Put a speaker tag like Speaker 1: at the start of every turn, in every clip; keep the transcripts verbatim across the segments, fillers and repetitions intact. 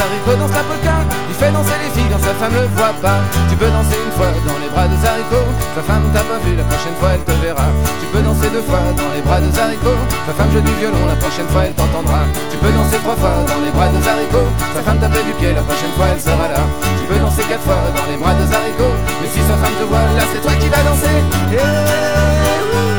Speaker 1: haricots danse la polka. Il fait danser les filles quand sa femme le voit pas. Tu peux danser une fois dans les bras de haricots. Ta femme t'a pas vu, la prochaine fois elle te verra. Tu peux danser deux fois dans les bras de haricots. Ta femme joue du violon, la prochaine fois elle t'entendra. Tu peux danser trois fois dans les bras de haricots. Ta femme tape du pied, la prochaine fois elle sera là. Tu peux danser quatre fois dans les bras de haricots. Mais si sa femme te voit là, c'est toi qui vas danser. Yeah.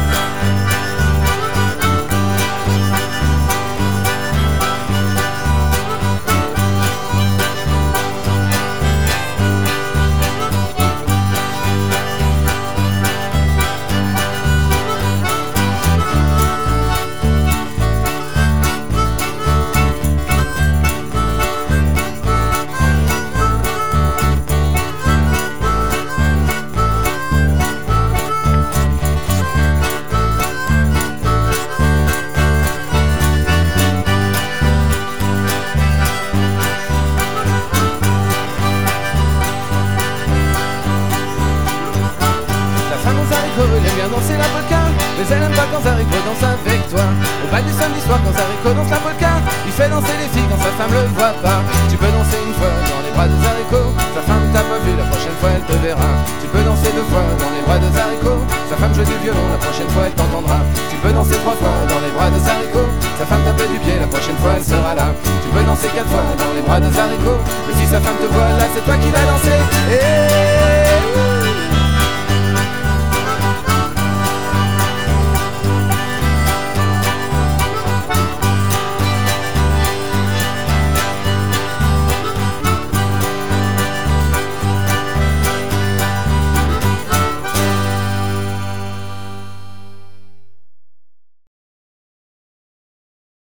Speaker 1: Elle aime bien danser la polka, mais elle aime pas quand Zariko danse avec toi. Au bal du samedi soir quand Zariko danse la polka, il fait danser les filles quand sa femme le voit pas. Tu peux danser une fois dans les bras de Zariko. Sa femme t'a pas vu, la prochaine fois elle te verra. Tu peux danser deux fois dans les bras de Zariko. Sa femme joue du violon, la prochaine fois elle t'entendra. Tu peux danser trois fois dans les bras de Zariko. Sa femme tape du pied, la prochaine fois elle sera là. Tu peux danser quatre fois dans les bras de Zariko. Mais si sa femme te voit là, c'est toi qui vas danser. Et